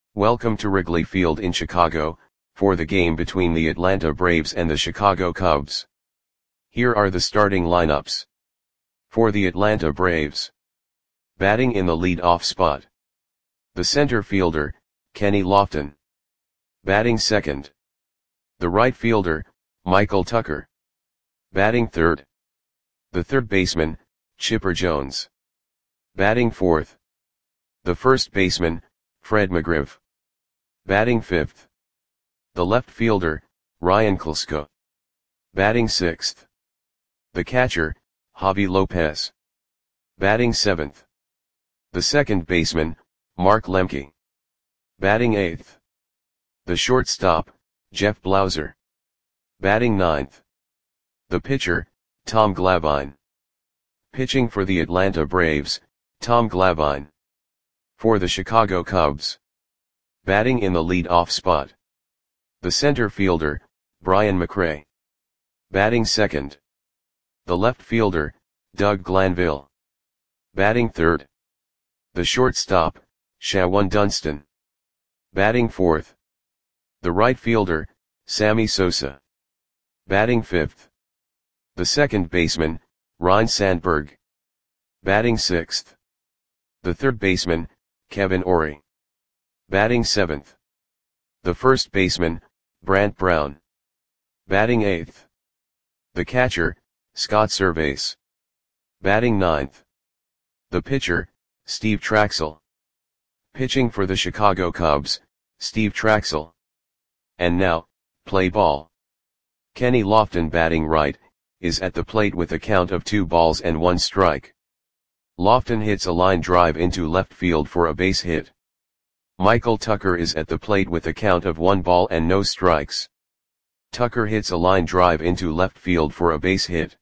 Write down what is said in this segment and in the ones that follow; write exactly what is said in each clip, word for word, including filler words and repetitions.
Welcome to Wrigley Field in Chicago, for the game between the Atlanta Braves and the Chicago Cubs. Here are the starting lineups. For the Atlanta Braves. Batting in the lead-off spot. The center fielder, Kenny Lofton. Batting second. The right fielder, Michael Tucker. Batting third. The third baseman, Chipper Jones. Batting fourth. The first baseman, Fred McGriff. Batting fifth. The left fielder, Ryan Klesko. Batting sixth. The catcher, Javi Lopez. Batting seventh. The second baseman, Mark Lemke. Batting eighth. The shortstop, Jeff Blauser. Batting ninth. The pitcher, Tom Glavine. Pitching for the Atlanta Braves, Tom Glavine. For the Chicago Cubs. Batting in the lead-off spot. The center fielder, Brian McRae. Batting second. The left fielder, Doug Glanville. Batting third. The shortstop, Shawan Dunston. Batting fourth. The right fielder, Sammy Sosa. Batting fifth. The second baseman, Ryne Sandberg. Batting sixth. The third baseman, Kevin Orie. Batting seventh. The first baseman, Brant Brown. Batting eighth. The catcher, Scott Servais. Batting ninth. The pitcher, Steve Trachsel. Pitching for the Chicago Cubs, Steve Trachsel. And now, play ball. Kenny Lofton batting right, is at the plate with a count of two balls and one strike. Lofton hits a line drive into left field for a base hit. Michael Tucker is at the plate with a count of one ball and no strikes. Tucker hits a line drive into left field for a base hit.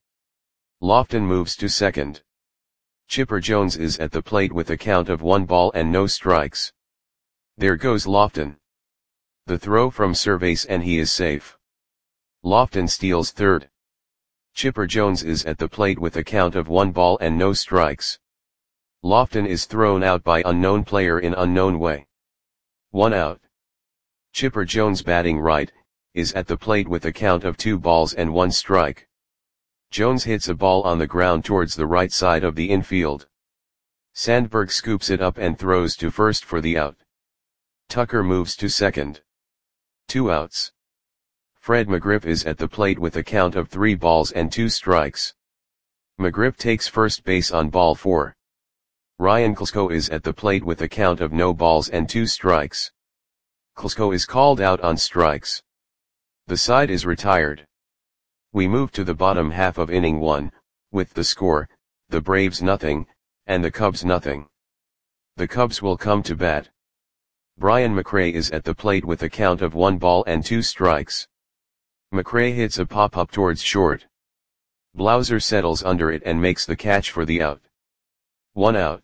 Lofton moves to second. Chipper Jones is at the plate with a count of one ball and no strikes. There goes Lofton. The throw from Servais and he is safe. Lofton steals third. Chipper Jones is at the plate with a count of one ball and no strikes. Lofton is thrown out by unknown player in unknown way. One out. Chipper Jones batting right, is at the plate with a count of two balls and one strike. Jones hits a ball on the ground towards the right side of the infield. Sandberg scoops it up and throws to first for the out. Tucker moves to second. Two outs. Fred McGriff is at the plate with a count of three balls and two strikes. McGriff takes first base on ball four. Ryan Klesko is at the plate with a count of no balls and two strikes. Klesko is called out on strikes. The side is retired. We move to the bottom half of inning one, with the score, the Braves nothing, and the Cubs nothing. The Cubs will come to bat. Brian McRae is at the plate with a count of one ball and two strikes. McRae hits a pop-up towards short. Blauser settles under it and makes the catch for the out. One out.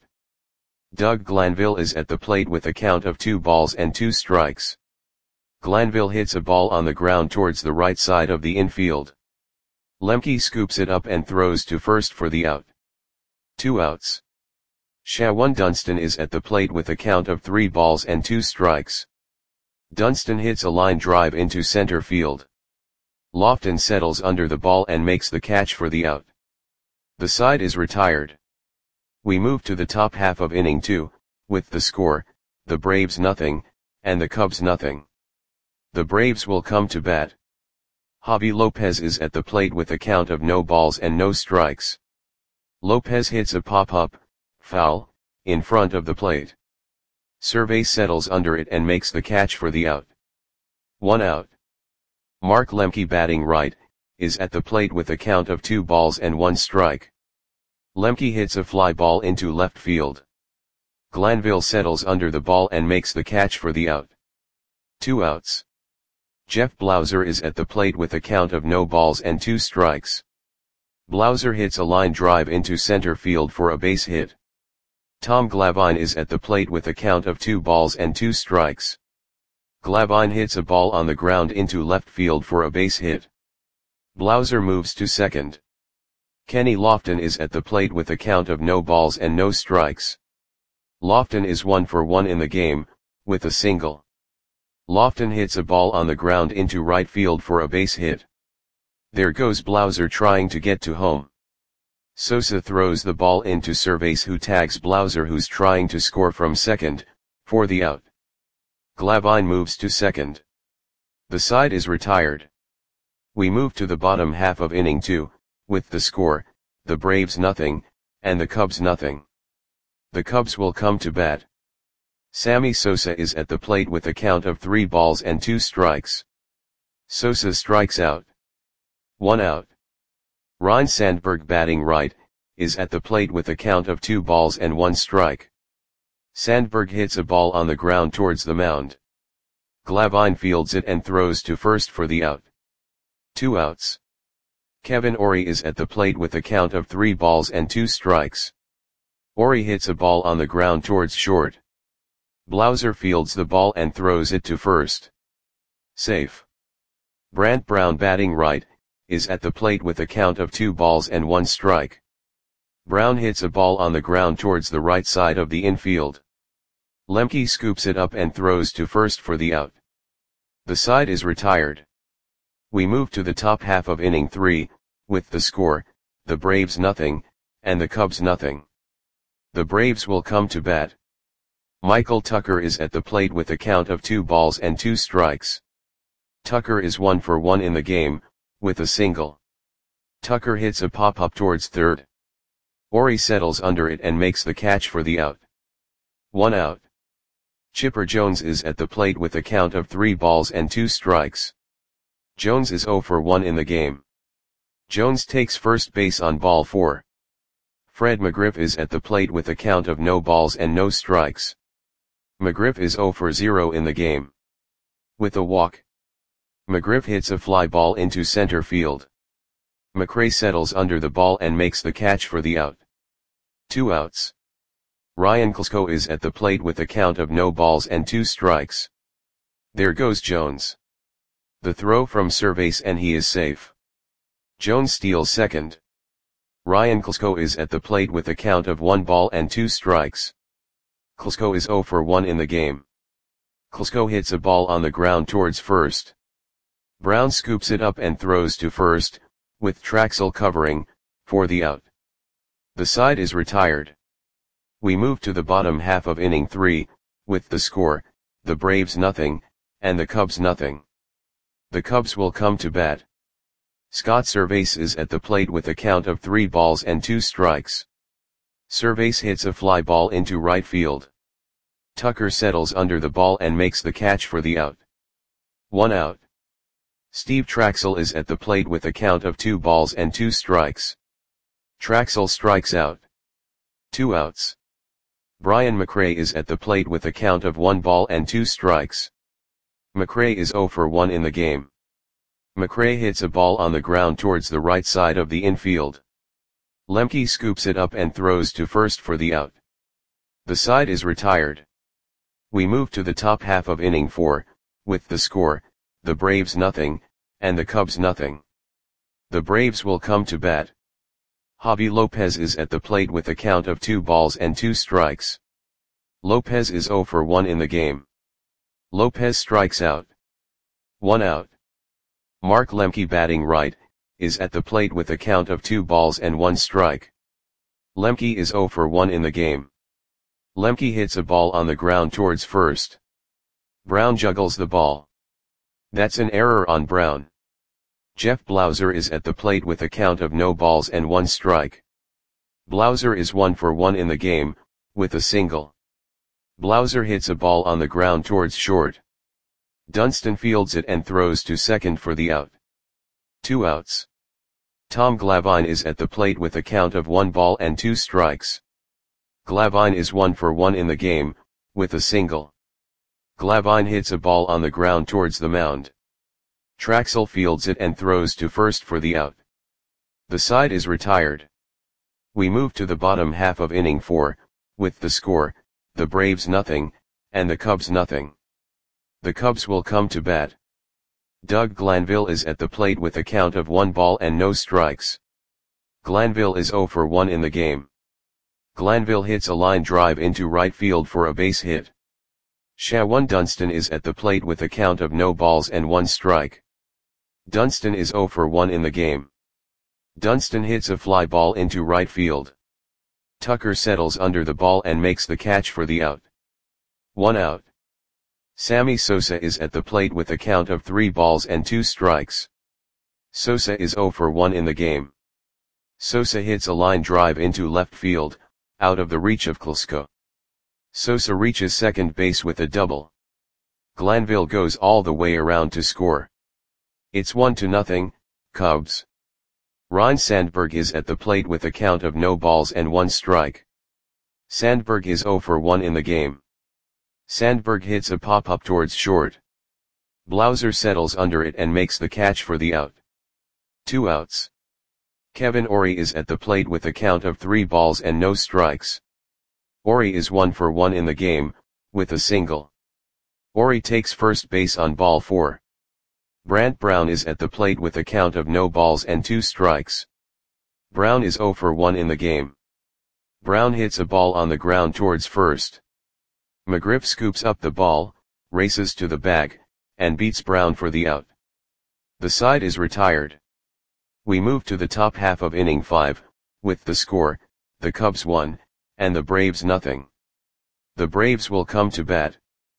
Doug Glanville is at the plate with a count of two balls and two strikes. Glanville hits a ball on the ground towards the right side of the infield. Lemke scoops it up and throws to first for the out. Two outs. Shawan Dunston is at the plate with a count of three balls and two strikes. Dunston hits a line drive into center field. Lofton settles under the ball and makes the catch for the out. The side is retired. We move to the top half of inning two, with the score, the Braves nothing, and the Cubs nothing. The Braves will come to bat. Javi Lopez is at the plate with a count of no balls and no strikes. Lopez hits a pop-up, foul, in front of the plate. Servais settles under it and makes the catch for the out. One out. Mark Lemke batting right, is at the plate with a count of two balls and one strike. Lemke hits a fly ball into left field. Glanville settles under the ball and makes the catch for the out. Two outs. Jeff Blauser is at the plate with a count of no balls and two strikes. Blauser hits a line drive into center field for a base hit. Tom Glavine is at the plate with a count of two balls and two strikes. Glavine hits a ball on the ground into left field for a base hit. Blauser moves to second. Kenny Lofton is at the plate with a count of no balls and no strikes. Lofton is one for one in the game, with a single. Lofton hits a ball on the ground into right field for a base hit. There goes Blauser trying to get to home. Sosa throws the ball into Cervais, who tags Blauser, who's trying to score from second, for the out. Glavine moves to second. The side is retired. We move to the bottom half of inning two, with the score, the Braves nothing, and the Cubs nothing. The Cubs will come to bat. Sammy Sosa is at the plate with a count of three balls and two strikes. Sosa strikes out. One out. Ryne Sandberg, batting right, is at the plate with a count of two balls and one strike. Sandberg hits a ball on the ground towards the mound. Glavine fields it and throws to first for the out. Two outs. Kevin Orie is at the plate with a count of three balls and two strikes. Orie hits a ball on the ground towards short. Blauser fields the ball and throws it to first. Safe. Brant Brown, batting right, is at the plate with a count of two balls and one strike. Brown hits a ball on the ground towards the right side of the infield. Lemke scoops it up and throws to first for the out. The side is retired. We move to the top half of inning three, with the score, the Braves nothing, and the Cubs nothing. The Braves will come to bat. Michael Tucker is at the plate with a count of two balls and two strikes. Tucker is one for one in the game, with a single. Tucker hits a pop-up towards third. Orie settles under it and makes the catch for the out. One out. Chipper Jones is at the plate with a count of three balls and two strikes. Jones is zero for one in the game. Jones takes first base on ball four. Fred McGriff is at the plate with a count of no balls and no strikes. McGriff is zero for zero in the game. With a walk, McGriff hits a fly ball into center field. McRae settles under the ball and makes the catch for the out. Two outs. Ryan Klesko is at the plate with a count of no balls and two strikes. There goes Jones. The throw from Cervais and he is safe. Jones steals second. Ryan Klesko is at the plate with a count of one ball and two strikes. Klesko is zero for one in the game. Klesko hits a ball on the ground towards first. Brown scoops it up and throws to first, with Traxel covering, for the out. The side is retired. We move to the bottom half of inning three, with the score, the Braves nothing, and the Cubs nothing. The Cubs will come to bat. Scott Cervais is at the plate with a count of three balls and two strikes. Cervais hits a fly ball into right field. Tucker settles under the ball and makes the catch for the out. One out. Steve Traxel is at the plate with a count of two balls and two strikes. Traxel strikes out. Two outs. Brian McRae is at the plate with a count of one ball and two strikes. McRae is zero for one in the game. McRae hits a ball on the ground towards the right side of the infield. Lemke scoops it up and throws to first for the out. The side is retired. We move to the top half of inning four, with the score, the Braves nothing, and the Cubs nothing. The Braves will come to bat. Javi Lopez is at the plate with a count of two balls and two strikes. Lopez is zero for one in the game. Lopez strikes out. One out. Mark Lemke, batting right, is at the plate with a count of two balls and one strike. Lemke is zero for one in the game. Lemke hits a ball on the ground towards first. Brown juggles the ball. That's an error on Brown. Jeff Blauser is at the plate with a count of no balls and one strike. Blauser is one for one in the game, with a single. Blauser hits a ball on the ground towards short. Dunston fields it and throws to second for the out. Two outs. Tom Glavine is at the plate with a count of one ball and two strikes. Glavine is one for one in the game, with a single. Glavine hits a ball on the ground towards the mound. Traxel fields it and throws to first for the out. The side is retired. We move to the bottom half of inning four, with the score, the Braves nothing, and the Cubs nothing. The Cubs will come to bat. Doug Glanville is at the plate with a count of one ball and no strikes. Glanville is zero for one in the game. Glanville hits a line drive into right field for a base hit. Shawan Dunston is at the plate with a count of no balls and one strike. Dunston is zero for one in the game. Dunston hits a fly ball into right field. Tucker settles under the ball and makes the catch for the out. One out. Sammy Sosa is at the plate with a count of three balls and two strikes. Sosa is zero for one in the game. Sosa hits a line drive into left field, out of the reach of Klesko. Sosa reaches second base with a double. Glanville goes all the way around to score. It's one to nothing, Cubs. Ryne Sandberg is at the plate with a count of no balls and one strike. Sandberg is zero for one in the game. Sandberg hits a pop-up towards short. Blauser settles under it and makes the catch for the out. Two outs. Kevin Orie is at the plate with a count of three balls and no strikes. Orie is one for one in the game, with a single. Orie takes first base on ball four. Brant Brown is at the plate with a count of no balls and two strikes. Brown is zero for one in the game. Brown hits a ball on the ground towards first. McGriff scoops up the ball, races to the bag, and beats Brown for the out. The side is retired. We move to the top half of inning five, with the score, the Cubs one, and the Braves nothing. The Braves will come to bat.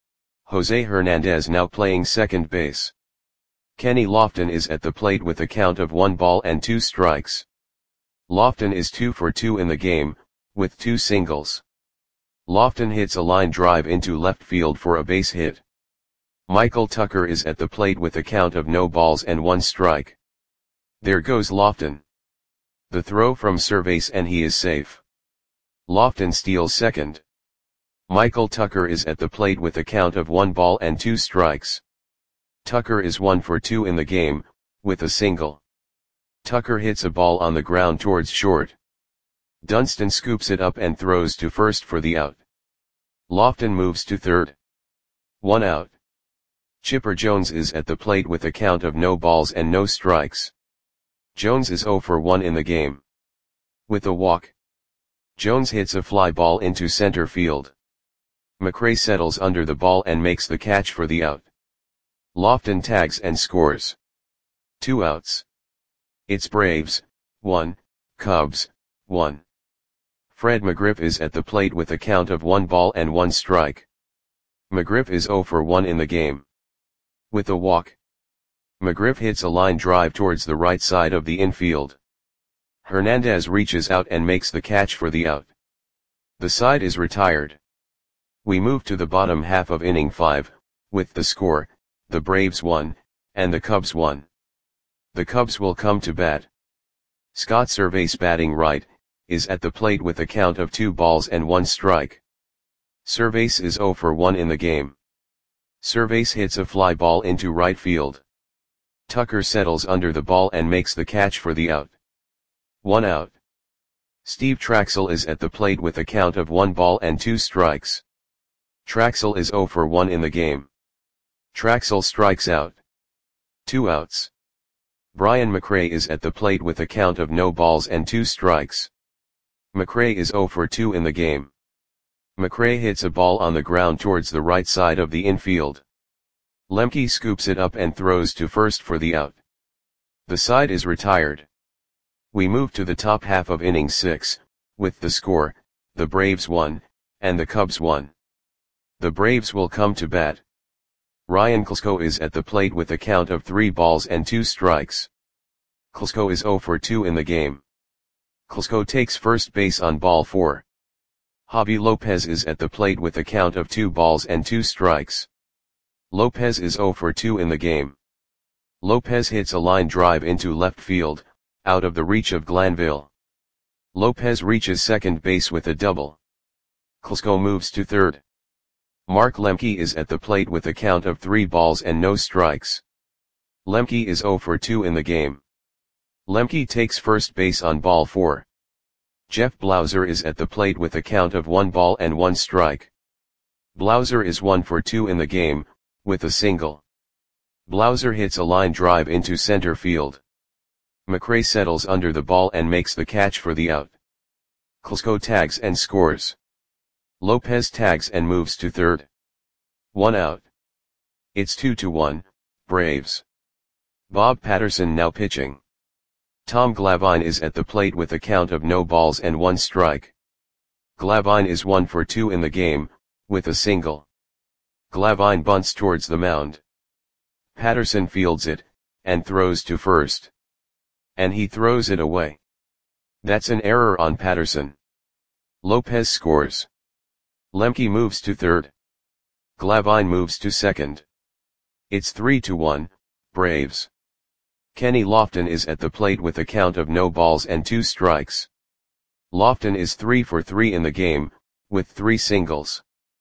Jose Hernandez now playing second base. Kenny Lofton is at the plate with a count of one ball and two strikes. Lofton is two for two in the game, with two singles. Lofton hits a line drive into left field for a base hit. Michael Tucker is at the plate with a count of no balls and one strike. There goes Lofton. The throw from Cervase and he is safe. Lofton steals second. Michael Tucker is at the plate with a count of one ball and two strikes. Tucker is one for two in the game, with a single. Tucker hits a ball on the ground towards short. Dunston scoops it up and throws to first for the out. Lofton moves to third. One out. Chipper Jones is at the plate with a count of no balls and no strikes. Jones is zero for one in the game. With a walk. Jones hits a fly ball into center field. McRae settles under the ball and makes the catch for the out. Lofton tags and scores. Two outs. It's Braves, one, Cubs, one. Fred McGriff is at the plate with a count of one ball and one strike. McGriff is zero for one in the game. With a walk. McGriff hits a line drive towards the right side of the infield. Hernandez reaches out and makes the catch for the out. The side is retired. We move to the bottom half of inning five, with the score, the Braves one, and the Cubs one. The Cubs will come to bat. Scott Cervase batting right, is at the plate with a count of two balls and one strike. Cervase is zero for one in the game. Cervase hits a fly ball into right field. Tucker settles under the ball and makes the catch for the out. One out. Steve Traxel is at the plate with a count of one ball and two strikes. Traxel is zero for one in the game. Traxel strikes out. Two outs. Brian McRae is at the plate with a count of no balls and two strikes. McRae is zero for two in the game. McRae hits a ball on the ground towards the right side of the infield. Lemke scoops it up and throws to first for the out. The side is retired. We move to the top half of inning six, with the score, the Braves one, and the Cubs one. The Braves will come to bat. Ryan Klesko is at the plate with a count of three balls and two strikes. Klesko is zero for two in the game. Klesko takes first base on ball four. Javi Lopez is at the plate with a count of two balls and two strikes. Lopez is zero for two in the game. Lopez hits a line drive into left field, out of the reach of Glanville. Lopez reaches second base with a double. Klesko moves to third. Mark Lemke is at the plate with a count of three balls and no strikes. Lemke is zero for two in the game. Lemke takes first base on ball four. Jeff Blauser is at the plate with a count of one ball and one strike. Blauser is one for two in the game, with a single. Blauser hits a line drive into center field. McRae settles under the ball and makes the catch for the out. Klesko tags and scores. Lopez tags and moves to third. One out. It's two to one, Braves. Bob Patterson now pitching. Tom Glavine is at the plate with a count of no balls and one strike. Glavine is one for two in the game, with a single. Glavine bunts towards the mound. Patterson fields it, and throws to first. And he throws it away. That's an error on Patterson. Lopez scores. Lemke moves to third. Glavine moves to second. It's three to one, Braves. Kenny Lofton is at the plate with a count of no balls and two strikes. Lofton is three for three in the game, with three singles.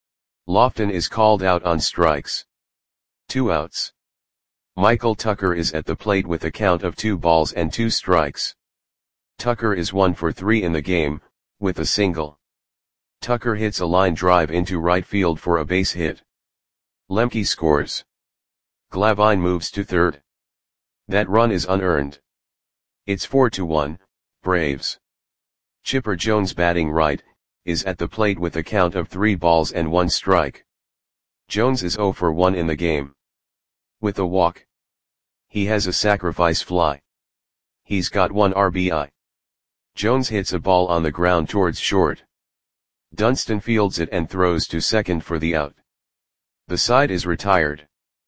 Lofton is called out on strikes. Two outs. Michael Tucker is at the plate with a count of two balls and two strikes. Tucker is one for three in the game, with a single. Tucker hits a line drive into right field for a base hit. Lemke scores. Glavine moves to third. That run is unearned. It's four to one, Braves. Chipper Jones, batting right, is at the plate with a count of three balls and one strike. Jones is zero for one in the game. With a walk. He has a sacrifice fly. He's got one R B I. Jones hits a ball on the ground towards short. Dunston fields it and throws to second for the out. The side is retired.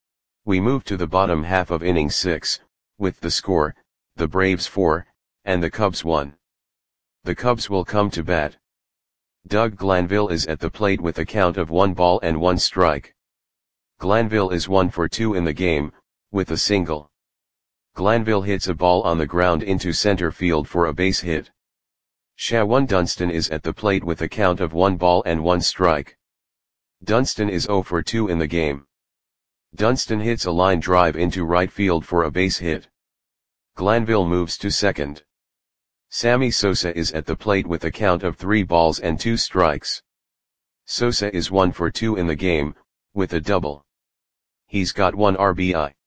We move to the bottom half of inning six, with the score, the Braves four, and the Cubs one. The Cubs will come to bat. Doug Glanville is at the plate with a count of one ball and one strike. Glanville is one for two in the game, with a single. Glanville hits a ball on the ground into center field for a base hit. Shawan Dunston is at the plate with a count of one ball and one strike. Dunston is zero for two in the game. Dunston hits a line drive into right field for a base hit. Glanville moves to second. Sammy Sosa is at the plate with a count of three balls and two strikes. Sosa is one for two in the game, with a double. He's got one R B I.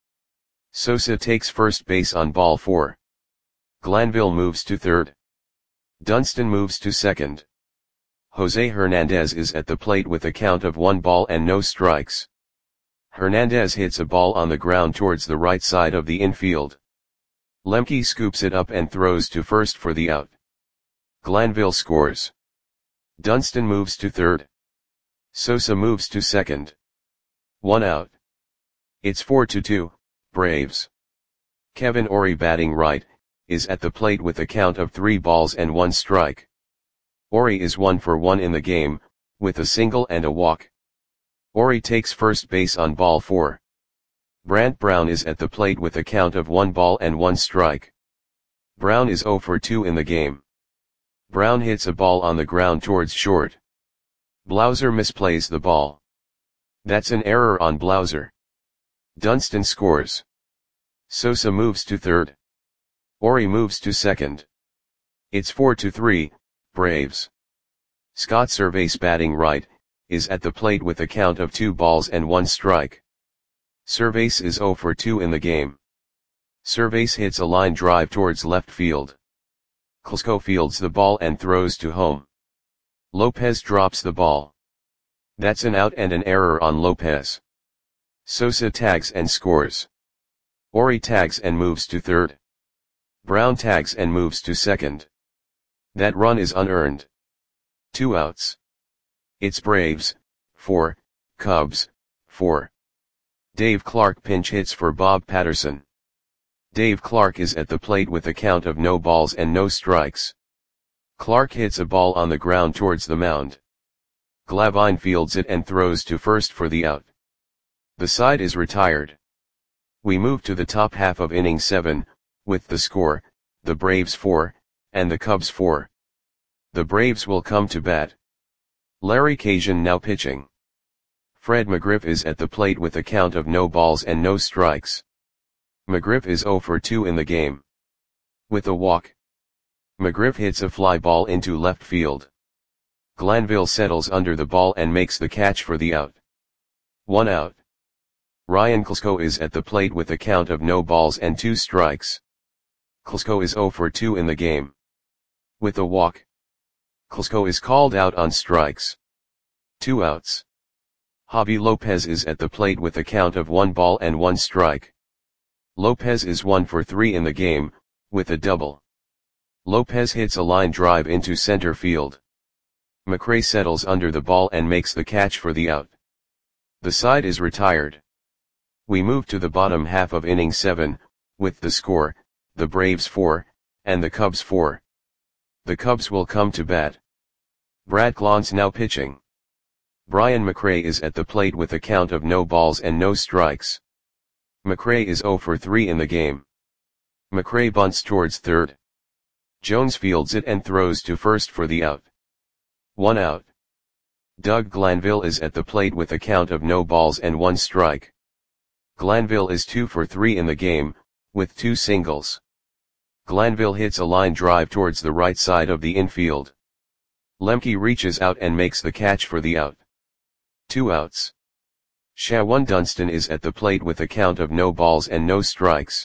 Sosa takes first base on ball four. Glanville moves to third. Dunston moves to second. Jose Hernandez is at the plate with a count of one ball and no strikes. Hernandez hits a ball on the ground towards the right side of the infield. Lemke scoops it up and throws to first for the out. Glanville scores. Dunston moves to third. Sosa moves to second. One out. It's four to two, Braves. Kevin Orie, batting right, is at the plate with a count of three balls and one strike. Orie is one for one in the game, with a single and a walk. Orie takes first base on ball four. Brant Brown is at the plate with a count of one ball and one strike. Brown is zero for two in the game. Brown hits a ball on the ground towards short. Blauser misplays the ball. That's an error on Blauser. Dunston scores. Sosa moves to third. Orie moves to second. It's four to three, Braves. Scott Servais, batting right, is at the plate with a count of two balls and one strike. Servais is zero for two in the game. Servais hits a line drive towards left field. Klesko fields the ball and throws to home. Lopez drops the ball. That's an out and an error on Lopez. Sosa tags and scores. Orie tags and moves to third. Brown tags and moves to second. That run is unearned. Two outs. It's Braves, four, Cubs, four. Dave Clark pinch hits for Bob Patterson. Dave Clark is at the plate with a count of no balls and no strikes. Clark hits a ball on the ground towards the mound. Glavine fields it and throws to first for the out. The side is retired. We move to the top half of inning seven, with the score, the Braves four, and the Cubs four. The Braves will come to bat. Larry Cajuan now pitching. Fred McGriff is at the plate with a count of no balls and no strikes. McGriff is zero for two in the game. With a walk. McGriff hits a fly ball into left field. Glanville settles under the ball and makes the catch for the out. One out. Ryan Klesko is at the plate with a count of no balls and two strikes. Klesko is zero for two in the game. With a walk. Klesko is called out on strikes. Two outs. Javi Lopez is at the plate with a count of one ball and one strike. Lopez is one for three in the game, with a double. Lopez hits a line drive into center field. McRae settles under the ball and makes the catch for the out. The side is retired. We move to the bottom half of inning seven, with the score, the Braves four, and the Cubs four. The Cubs will come to bat. Brad Clontz now pitching. Brian McRae is at the plate with a count of no balls and no strikes. McRae is zero for three in the game. McRae bunts towards third. Jones fields it and throws to first for the out. One out. Doug Glanville is at the plate with a count of no balls and one strike. Glanville is two for three in the game, with two singles. Glanville hits a line drive towards the right side of the infield. Lemke reaches out and makes the catch for the out. Two outs. Shawan Dunston is at the plate with a count of no balls and no strikes.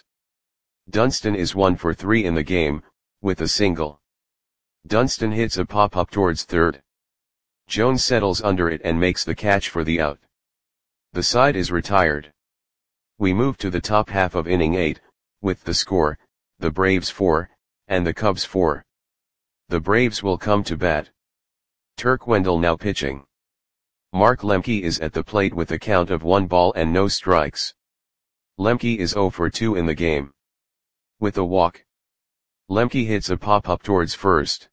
Dunston is one for three in the game, with a single. Dunston hits a pop-up towards third. Jones settles under it and makes the catch for the out. The side is retired. We move to the top half of inning eight, with the score, the Braves four, and the Cubs four. The Braves will come to bat. Turk Wendell now pitching. Mark Lemke is at the plate with a count of one ball and no strikes. Lemke is zero for two in the game. With a walk. Lemke hits a pop-up towards first.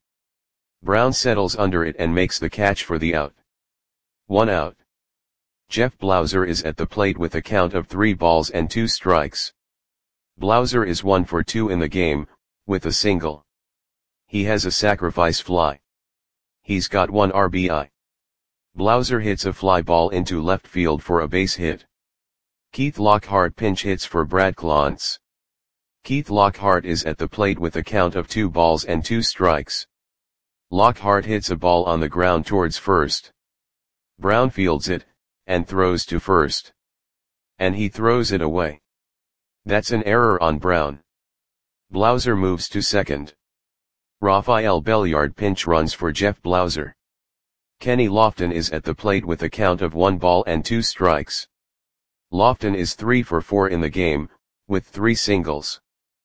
Brown settles under it and makes the catch for the out. One out. Jeff Blauser is at the plate with a count of three balls and two strikes. Blauser is one for two in the game, with a single. He has a sacrifice fly. He's got one R B I. Blauser hits a fly ball into left field for a base hit. Keith Lockhart pinch hits for Brad Clontz. Keith Lockhart is at the plate with a count of two balls and two strikes. Lockhart hits a ball on the ground towards first. Brown fields it, and throws to first. And he throws it away. That's an error on Brown. Blauser moves to second. Rafael Belliard pinch runs for Jeff Blauser. Kenny Lofton is at the plate with a count of one ball and two strikes. Lofton is three for four in the game, with three singles.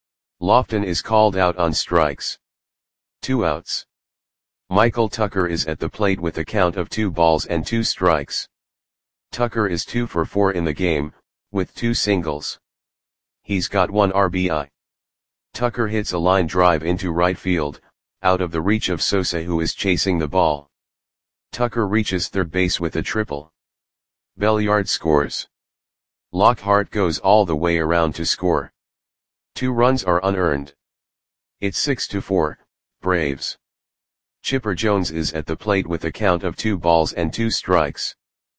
Lofton is called out on strikes. Two outs. Michael Tucker is at the plate with a count of two balls and two strikes. Tucker is two for four in the game, with two singles. He's got one R B I. Tucker hits a line drive into right field, out of the reach of Sosa who is chasing the ball. Tucker reaches third base with a triple. Belliard scores. Lockhart goes all the way around to score. Two runs are unearned. It's six to four, Braves. Chipper Jones is at the plate with a count of two balls and two strikes.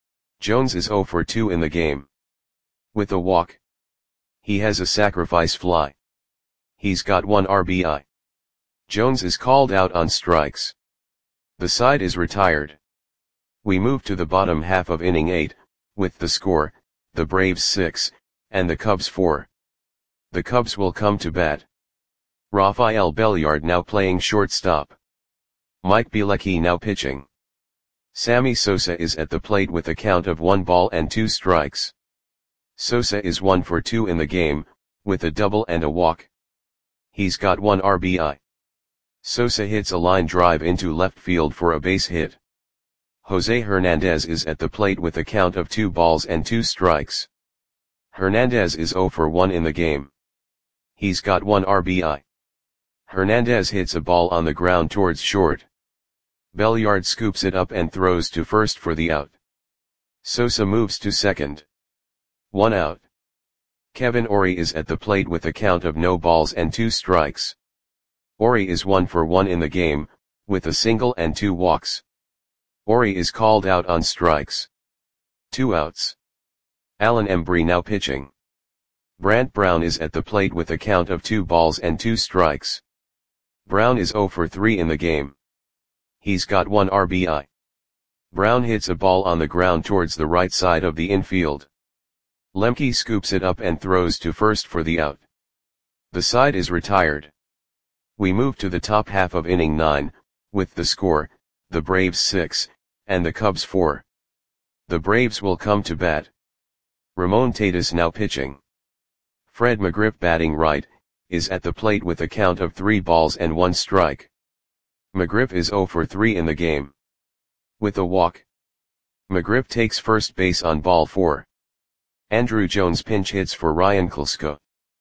Jones is zero for two in the game. With a walk. He has a sacrifice fly. He's got one R B I. Jones is called out on strikes. The side is retired. We move to the bottom half of inning eight, with the score, the Braves six, and the Cubs four. The Cubs will come to bat. Rafael Belliard now playing shortstop. Mike Bielecki now pitching. Sammy Sosa is at the plate with a count of one ball and two strikes. Sosa is one for two in the game, with a double and a walk. He's got one R B I. Sosa hits a line drive into left field for a base hit. Jose Hernandez is at the plate with a count of two balls and two strikes. Hernandez is zero for one in the game. He's got one R B I. Hernandez hits a ball on the ground towards short. Belliard scoops it up and throws to first for the out. Sosa moves to second. One out. Kevin Orie is at the plate with a count of no balls and two strikes. Orie is one for one in the game, with a single and two walks. Orie is called out on strikes. Two outs. Alan Embry now pitching. Brant Brown is at the plate with a count of two balls and two strikes. Brown is zero for three in the game. He's got one R B I. Brown hits a ball on the ground towards the right side of the infield. Lemke scoops it up and throws to first for the out. The side is retired. We move to the top half of inning nine, with the score, the Braves six, and the Cubs four. The Braves will come to bat. Ramon Tatis now pitching. Fred McGriff batting right, is at the plate with a count of three balls and one strike. McGriff is zero for three in the game. With a walk. McGriff takes first base on ball four. Andruw Jones pinch hits for Ryan Klesko.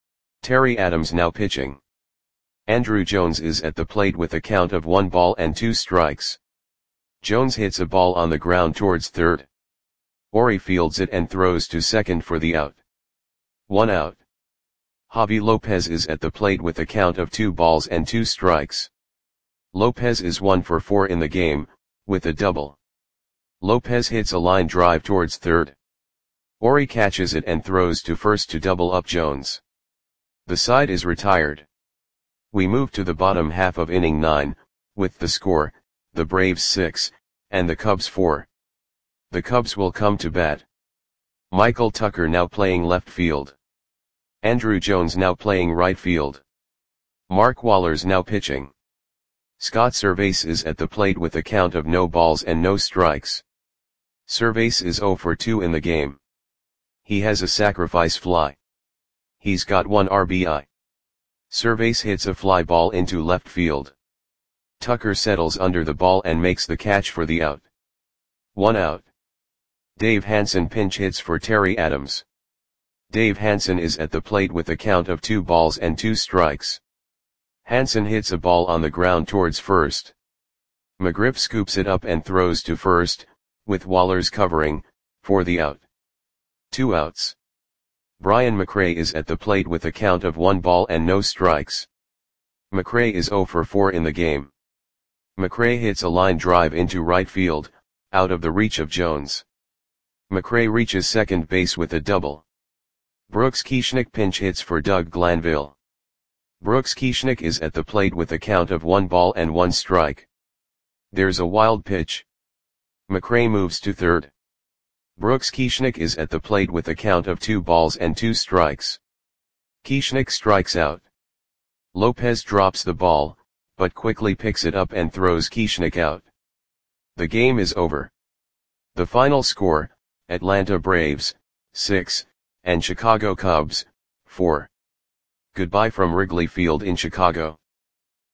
Terry Adams now pitching. Andruw Jones is at the plate with a count of one ball and two strikes. Jones hits a ball on the ground towards third. Ori fields it and throws to second for the out. One out. Javi Lopez is at the plate with a count of two balls and two strikes. Lopez is one for four in the game, with a double. Lopez hits a line drive towards third. Ori catches it and throws to first to double up Jones. The side is retired. We move to the bottom half of inning nine, with the score, the Braves six, and the Cubs four. The Cubs will come to bat. Michael Tucker now playing left field. Andruw Jones now playing right field. Mark Wohlers now pitching. Scott Servais is at the plate with a count of no balls and no strikes. Servais is zero for two in the game. He has a sacrifice fly. He's got one R B I. Servais hits a fly ball into left field. Tucker settles under the ball and makes the catch for the out. One out. Dave Hansen pinch hits for Terry Adams. Dave Hansen is at the plate with a count of two balls and two strikes. Hansen hits a ball on the ground towards first. McGriff scoops it up and throws to first, with Wohlers covering, for the out. Two outs. Brian McRae is at the plate with a count of one ball and no strikes. McRae is zero for four in the game. McRae hits a line drive into right field, out of the reach of Jones. McRae reaches second base with a double. Brooks Kieschnick pinch hits for Doug Glanville. Brooks Kieschnick is at the plate with a count of one ball and one strike. There's a wild pitch. McRae moves to third. Brooks Kieschnick is at the plate with a count of two balls and two strikes. Kieschnick strikes out. Lopez drops the ball, but quickly picks it up and throws Kieschnick out. The game is over. The final score, Atlanta Braves, six, and Chicago Cubs, four. Goodbye from Wrigley Field in Chicago.